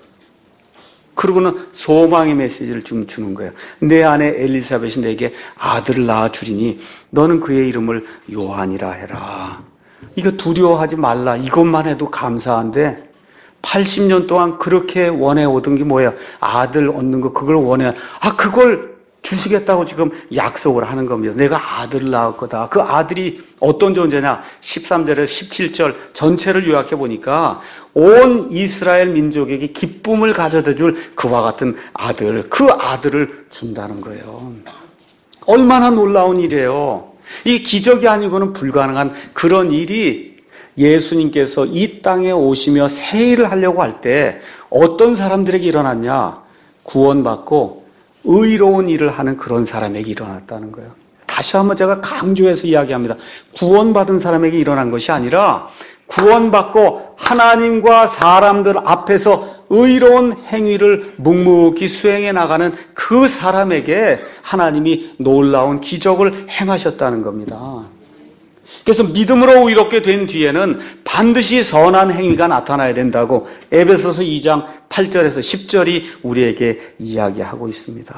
그러고는 소망의 메시지를 좀 주는 거예요. 내 아내 엘리사벳이 내게 아들을 낳아주리니 너는 그의 이름을 요한이라 해라. 이거 두려워하지 말라. 이것만 해도 감사한데 팔십 년 동안 그렇게 원해오던 게 뭐예요? 아들 얻는 거, 그걸 원해. 아, 그걸 주시겠다고 지금 약속을 하는 겁니다. 내가 아들을 낳을 거다. 그 아들이 어떤 존재냐? 십삼 절에서 십칠 절 전체를 요약해 보니까 온 이스라엘 민족에게 기쁨을 가져다 줄 그와 같은 아들, 그 아들을 준다는 거예요. 얼마나 놀라운 일이에요. 이 기적이 아니고는 불가능한 그런 일이 예수님께서 이 땅에 오시며 새 일을 하려고 할 때 어떤 사람들에게 일어났냐? 구원받고 의로운 일을 하는 그런 사람에게 일어났다는 거예요. 다시 한번 제가 강조해서 이야기합니다. 구원받은 사람에게 일어난 것이 아니라 구원받고 하나님과 사람들 앞에서 의로운 행위를 묵묵히 수행해 나가는 그 사람에게 하나님이 놀라운 기적을 행하셨다는 겁니다. 그래서 믿음으로 의롭게 된 뒤에는 반드시 선한 행위가 나타나야 된다고 에베소서 이 장 팔 절에서 십 절이 우리에게 이야기하고 있습니다.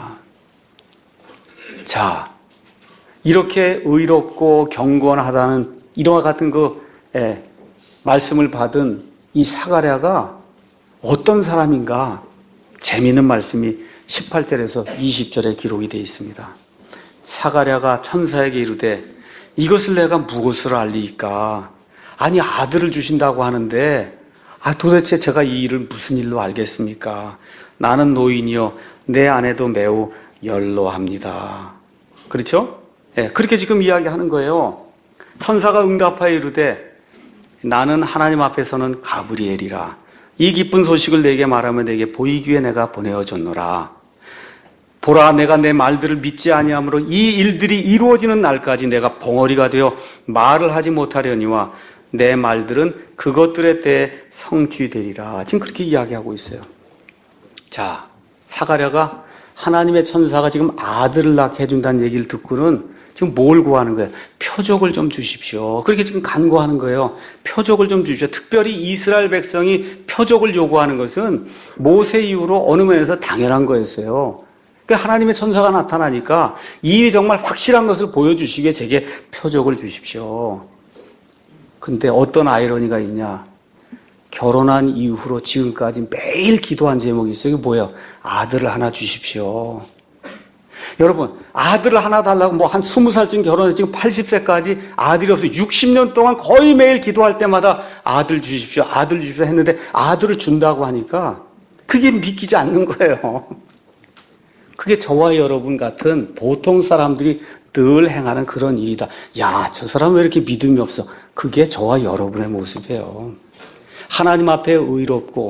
자, 이렇게 의롭고 경건하다는 이와 같은 그 예, 말씀을 받은 이 사가랴가 어떤 사람인가? 재미있는 말씀이 십팔 절에서 이십 절에 기록이 되어 있습니다. 사가랴가 천사에게 이르되 이것을 내가 무엇으로 알리이까? 아니 아들을 주신다고 하는데 아 도대체 제가 이 일을 무슨 일로 알겠습니까? 나는 노인이요 내 아내도 매우 연로합니다. 그렇죠? 예, 그렇게 지금 이야기하는 거예요. 천사가 응답하여 이르되 나는 하나님 앞에서는 가브리엘이라. 이 기쁜 소식을 내게 말하면 내게 보이기 위해 내가 보내어줬노라. 보라 내가 내 말들을 믿지 아니하므로 이 일들이 이루어지는 날까지 내가 벙어리가 되어 말을 하지 못하려니와 내 말들은 그것들에 대해 성취되리라. 지금 그렇게 이야기하고 있어요. 자, 사가랴가 하나님의 천사가 지금 아들을 낳게 해준다는 얘기를 듣고는 지금 뭘 구하는 거예요? 표적을 좀 주십시오. 그렇게 지금 간구하는 거예요. 표적을 좀 주십시오. 특별히 이스라엘 백성이 표적을 요구하는 것은 모세 이후로 어느 면에서 당연한 거였어요. 그러니까 하나님의 천사가 나타나니까 이 일이 정말 확실한 것을 보여주시기에 제게 표적을 주십시오. 근데 어떤 아이러니가 있냐? 결혼한 이후로 지금까지 매일 기도한 제목이 있어요. 이게 뭐예요? 아들을 하나 주십시오. 여러분, 아들을 하나 달라고 뭐 한 스무 살쯤 결혼해서 지금 팔십 세까지 아들이 없어요. 육십 년 동안 거의 매일 기도할 때마다 아들 주십시오, 아들 주십시오 했는데 아들을 준다고 하니까 그게 믿기지 않는 거예요. 그게 저와 여러분 같은 보통 사람들이 늘 행하는 그런 일이다. 야, 저 사람 왜 이렇게 믿음이 없어? 그게 저와 여러분의 모습이에요. 하나님 앞에 의롭고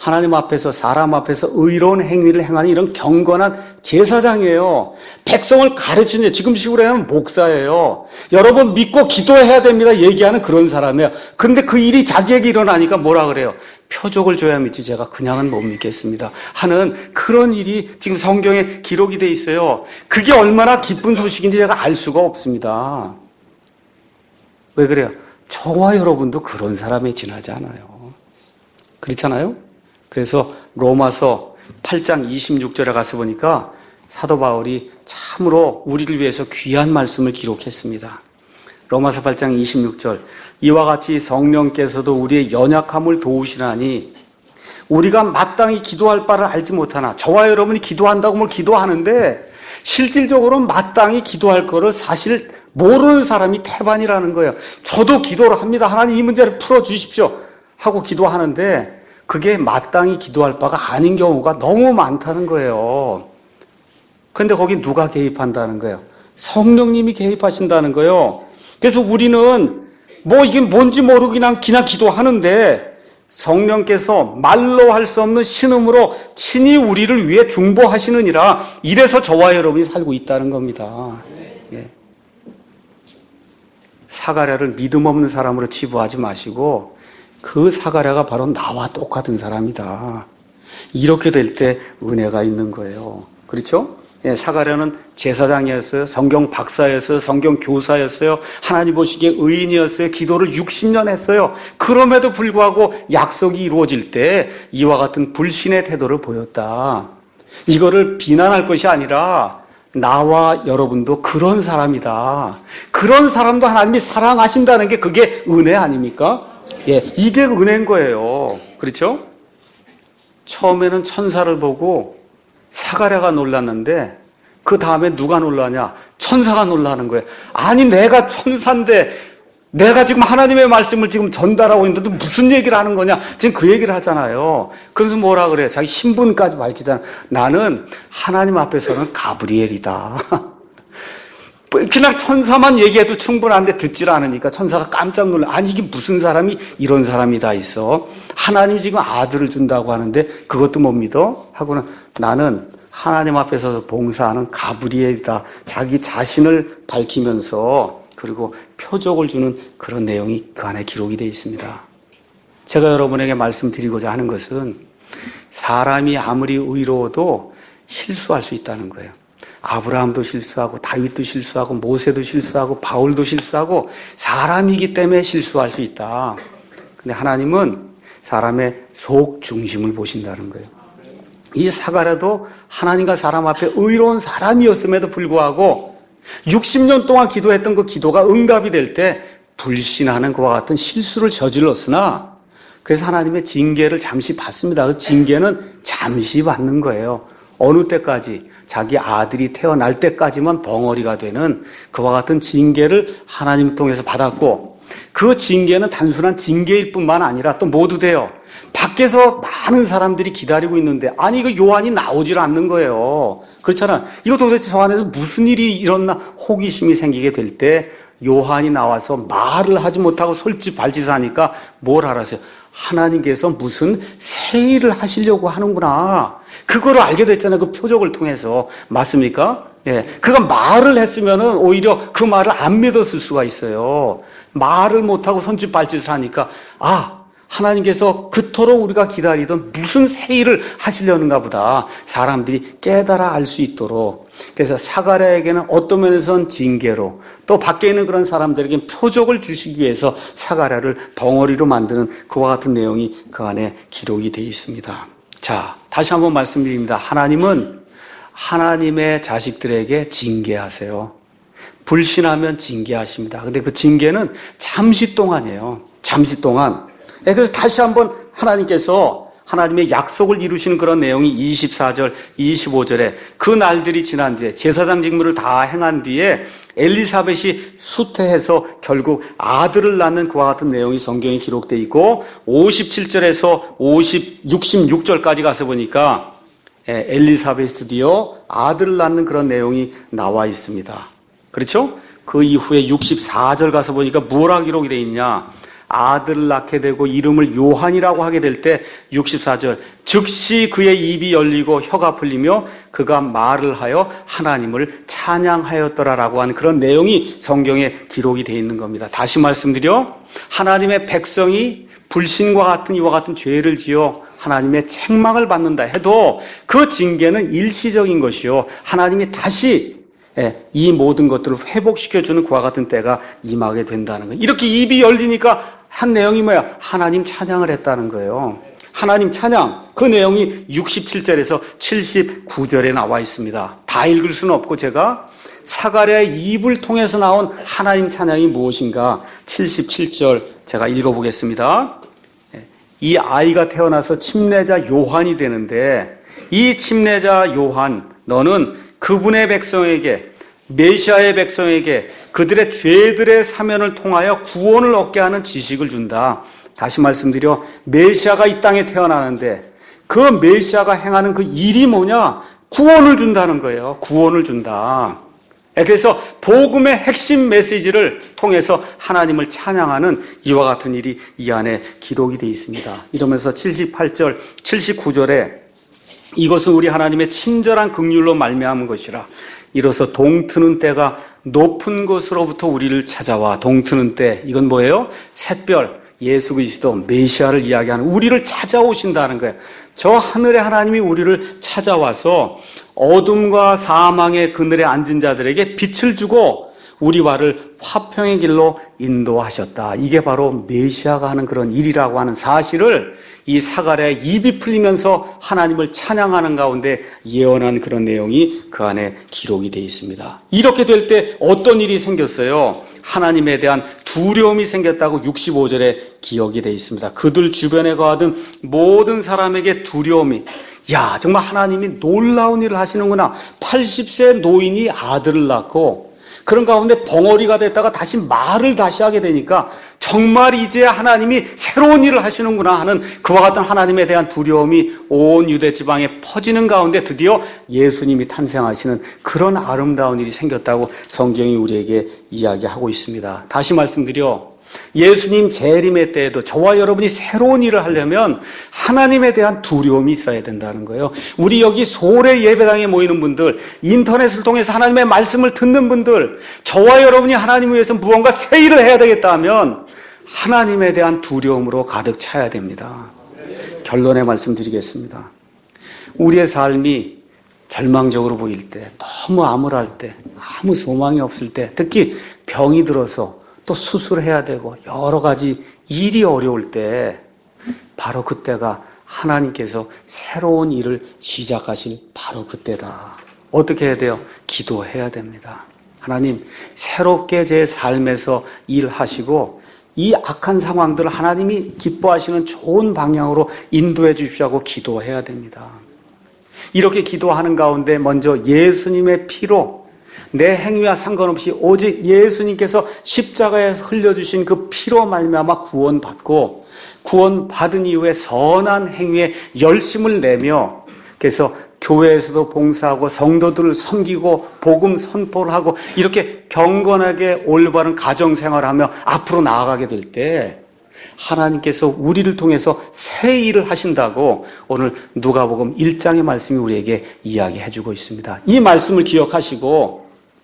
하나님 앞에서 사람 앞에서 의로운 행위를 행하는 이런 경건한 제사장이에요. 백성을 가르치는 지금 식으로 하면 목사예요. 여러분 믿고 기도해야 됩니다. 얘기하는 그런 사람이에요. 근데 그 일이 자기에게 일어나니까 뭐라 그래요? 표적을 줘야 믿지 제가 그냥은 못 믿겠습니다 하는 그런 일이 지금 성경에 기록이 돼 있어요. 그게 얼마나 기쁜 소식인지 제가 알 수가 없습니다. 왜 그래요? 저와 여러분도 그런 사람에 지나지 않아요. 그렇잖아요? 그래서 로마서 팔 장 이십육 절에 가서 보니까 사도 바울이 참으로 우리를 위해서 귀한 말씀을 기록했습니다. 로마서 팔 장 이십육 절 이와 같이 성령께서도 우리의 연약함을 도우시나니 우리가 마땅히 기도할 바를 알지 못하나 저와 여러분이 기도한다고 뭘 기도하는데 실질적으로는 마땅히 기도할 거를 사실 모르는 사람이 태반이라는 거예요. 저도 기도를 합니다. 하나님 이 문제를 풀어주십시오 하고 기도하는데 그게 마땅히 기도할 바가 아닌 경우가 너무 많다는 거예요. 그런데 거기 누가 개입한다는 거예요? 성령님이 개입하신다는 거예요. 그래서 우리는 뭐 이게 뭔지 모르고 그냥 그냥 기도하는데 성령께서 말로 할 수 없는 신음으로 친히 우리를 위해 중보하시느니라. 이래서 저와 여러분이 살고 있다는 겁니다. 예. 사가랴를 믿음 없는 사람으로 치부하지 마시고 그 사가랴가 바로 나와 똑같은 사람이다. 이렇게 될 때 은혜가 있는 거예요. 그렇죠? 예, 사가랴는 제사장이었어요. 성경 박사였어요. 성경 교사였어요. 하나님 보시기에 의인이었어요. 기도를 육십 년 했어요. 그럼에도 불구하고 약속이 이루어질 때 이와 같은 불신의 태도를 보였다. 이거를 비난할 것이 아니라 나와 여러분도 그런 사람이다. 그런 사람도 하나님이 사랑하신다는 게 그게 은혜 아닙니까? 예, 이게 은혜인 거예요. 그렇죠? 처음에는 천사를 보고 사가랴가 놀랐는데 그 다음에 누가 놀라냐? 천사가 놀라는 거예요. 아니 내가 천사인데 내가 지금 하나님의 말씀을 지금 전달하고 있는데 무슨 얘기를 하는 거냐? 지금 그 얘기를 하잖아요. 그래서 뭐라 그래요? 자기 신분까지 밝히잖아. 나는 하나님 앞에서는 가브리엘이다. 그냥 천사만 얘기해도 충분한데 듣질 않으니까 천사가 깜짝 놀라. 아니 이게 무슨 사람이 이런 사람이 다 있어. 하나님이 지금 아들을 준다고 하는데 그것도 못 믿어? 하고는 나는 하나님 앞에서 봉사하는 가브리엘이다. 자기 자신을 밝히면서 그리고 표적을 주는 그런 내용이 그 안에 기록이 되어 있습니다. 제가 여러분에게 말씀드리고자 하는 것은 사람이 아무리 의로워도 실수할 수 있다는 거예요. 아브라함도 실수하고 다윗도 실수하고 모세도 실수하고 바울도 실수하고 사람이기 때문에 실수할 수 있다. 근데 하나님은 사람의 속 중심을 보신다는 거예요. 이 사가랴도 하나님과 사람 앞에 의로운 사람이었음에도 불구하고 육십 년 동안 기도했던 그 기도가 응답이 될 때 불신하는 그와 같은 실수를 저질렀으나 그래서 하나님의 징계를 잠시 받습니다. 그 징계는 잠시 받는 거예요. 어느 때까지? 자기 아들이 태어날 때까지만 벙어리가 되는 그와 같은 징계를 하나님을 통해서 받았고 그 징계는 단순한 징계일 뿐만 아니라 또 모두 돼요. 밖에서 많은 사람들이 기다리고 있는데 아니 이거 요한이 나오질 않는 거예요. 그렇잖아. 이거 도대체 저 안에서 무슨 일이 일어나 호기심이 생기게 될 때 요한이 나와서 말을 하지 못하고 솔직 발짓하니까 뭘 알았어요? 하나님께서 무슨 새 일을 하시려고 하는구나. 그거를 알게 됐잖아요. 그 표적을 통해서. 맞습니까? 예. 그가 말을 했으면은 오히려 그 말을 안 믿었을 수가 있어요. 말을 못하고 손짓 발짓을 하니까, 아, 하나님께서 그토록 우리가 기다리던 무슨 새 일을 하시려는가 보다. 사람들이 깨달아 알 수 있도록. 그래서 사가랴에게는 어떤 면에서는 징계로 또 밖에 있는 그런 사람들에게 표적을 주시기 위해서 사가랴를 벙어리로 만드는 그와 같은 내용이 그 안에 기록이 되어 있습니다. 자, 다시 한번 말씀드립니다. 하나님은 하나님의 자식들에게 징계하세요. 불신하면 징계하십니다. 근데 그 징계는 잠시 동안이에요. 잠시 동안. 네, 그래서 다시 한번 하나님께서 하나님의 약속을 이루시는 그런 내용이 이십사 절, 이십오 절에 그 날들이 지난 뒤에 제사장 직무를 다 행한 뒤에 엘리사벳이 수태해서 결국 아들을 낳는 그와 같은 내용이 성경에 기록되어 있고 오십칠 절에서 오십, 육십육 절까지 가서 보니까 엘리사벳이 드디어 아들을 낳는 그런 내용이 나와 있습니다. 그렇죠? 그 이후에 육십사 절 가서 보니까 뭐라 기록이 되어 있냐? 아들을 낳게 되고 이름을 요한이라고 하게 될 때 육십사 절 즉시 그의 입이 열리고 혀가 풀리며 그가 말을 하여 하나님을 찬양하였더라라고 하는 그런 내용이 성경에 기록이 되어 있는 겁니다. 다시 말씀드려 하나님의 백성이 불신과 같은 이와 같은 죄를 지어 하나님의 책망을 받는다 해도 그 징계는 일시적인 것이요 하나님이 다시 이 모든 것들을 회복시켜주는 그와 같은 때가 임하게 된다는 거예요. 이렇게 입이 열리니까 한 내용이 뭐야? 하나님 찬양을 했다는 거예요. 하나님 찬양, 그 내용이 육십칠 절에서 칠십구 절에 나와 있습니다. 다 읽을 수는 없고 제가 사가랴의 입을 통해서 나온 하나님 찬양이 무엇인가 칠십칠 절 제가 읽어보겠습니다. 이 아이가 태어나서 침례자 요한이 되는데 이 침례자 요한 너는 그분의 백성에게 메시아의 백성에게 그들의 죄들의 사면을 통하여 구원을 얻게 하는 지식을 준다. 다시 말씀드려 메시아가 이 땅에 태어나는데 그 메시아가 행하는 그 일이 뭐냐? 구원을 준다는 거예요. 구원을 준다. 그래서 복음의 핵심 메시지를 통해서 하나님을 찬양하는 이와 같은 일이 이 안에 기록이 되어 있습니다. 이러면서 칠십팔 절, 칠십구 절에 이것은 우리 하나님의 친절한 긍휼로 말미암은 것이라. 이로써 동트는 때가 높은 곳으로부터 우리를 찾아와. 동트는 때, 이건 뭐예요? 샛별, 예수 그리스도 메시아를 이야기하는 우리를 찾아오신다는 거예요. 저 하늘의 하나님이 우리를 찾아와서 어둠과 사망의 그늘에 앉은 자들에게 빛을 주고 우리와를 화평의 길로 인도하셨다. 이게 바로 메시아가 하는 그런 일이라고 하는 사실을 이 사가랴의 입이 풀리면서 하나님을 찬양하는 가운데 예언한 그런 내용이 그 안에 기록이 되어 있습니다. 이렇게 될 때 어떤 일이 생겼어요? 하나님에 대한 두려움이 생겼다고 육십오 절에 기억이 되어 있습니다. 그들 주변에 거하던 모든 사람에게 두려움이, 야 정말 하나님이 놀라운 일을 하시는구나. 팔십 세 노인이 아들을 낳고 그런 가운데 벙어리가 됐다가 다시 말을 다시 하게 되니까 정말 이제 하나님이 새로운 일을 하시는구나 하는 그와 같은 하나님에 대한 두려움이 온 유대 지방에 퍼지는 가운데 드디어 예수님이 탄생하시는 그런 아름다운 일이 생겼다고 성경이 우리에게 이야기하고 있습니다. 다시 말씀드려 예수님 재림의 때에도 저와 여러분이 새로운 일을 하려면 하나님에 대한 두려움이 있어야 된다는 거예요. 우리 여기 소래 예배당에 모이는 분들, 인터넷을 통해서 하나님의 말씀을 듣는 분들, 저와 여러분이 하나님을 위해서 무언가 새 일을 해야 되겠다 하면 하나님에 대한 두려움으로 가득 차야 됩니다. 결론의 말씀 드리겠습니다. 우리의 삶이 절망적으로 보일 때, 너무 암울할 때, 아무 소망이 없을 때, 특히 병이 들어서 또 수술해야 되고 여러 가지 일이 어려울 때 바로 그때가 하나님께서 새로운 일을 시작하실 바로 그때다. 어떻게 해야 돼요? 기도해야 됩니다. 하나님 새롭게 제 삶에서 일하시고 이 악한 상황들을 하나님이 기뻐하시는 좋은 방향으로 인도해 주십시오 하고 기도해야 됩니다. 이렇게 기도하는 가운데 먼저 예수님의 피로 내 행위와 상관없이 오직 예수님께서 십자가에서 흘려주신 그 피로 말미암아 구원받고 구원받은 이후에 선한 행위에 열심을 내며 그래서 교회에서도 봉사하고 성도들을 섬기고 복음 선포를 하고 이렇게 경건하게 올바른 가정생활을 하며 앞으로 나아가게 될 때 하나님께서 우리를 통해서 새 일을 하신다고 오늘 누가복음 일 장의 말씀이 우리에게 이야기해 주고 있습니다. 이 말씀을 기억하시고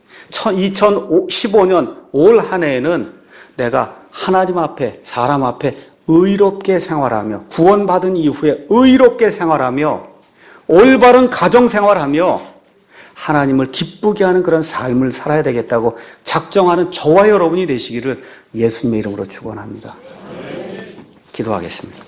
이천십오 년 올 한 해에는 내가 하나님 앞에 사람 앞에 의롭게 생활하며 구원받은 이후에 의롭게 생활하며 올바른 가정생활하며 하나님을 기쁘게 하는 그런 삶을 살아야 되겠다고 작정하는 저와 여러분이 되시기를 예수님의 이름으로 축원합니다. 기도하겠습니다.